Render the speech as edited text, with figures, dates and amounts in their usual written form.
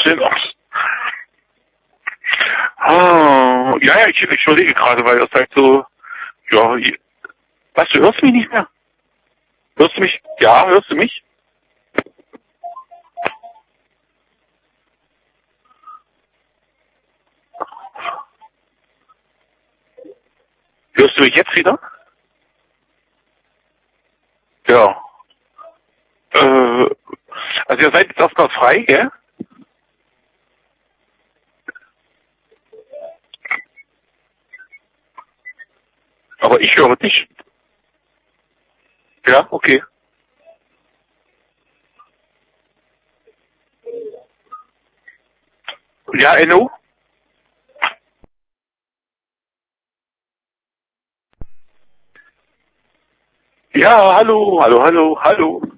denn? Ja, ich überlege gerade, weil das halt so, ja, was, du hörst mich nicht mehr? Hörst du mich? Ja, hörst du mich? Hörst du mich jetzt wieder? Ja. Also ihr seid jetzt erstmal frei, gell? Aber ich höre dich. Ja, okay. Ja, Enno? Ja, hallo, hallo, hallo, hallo.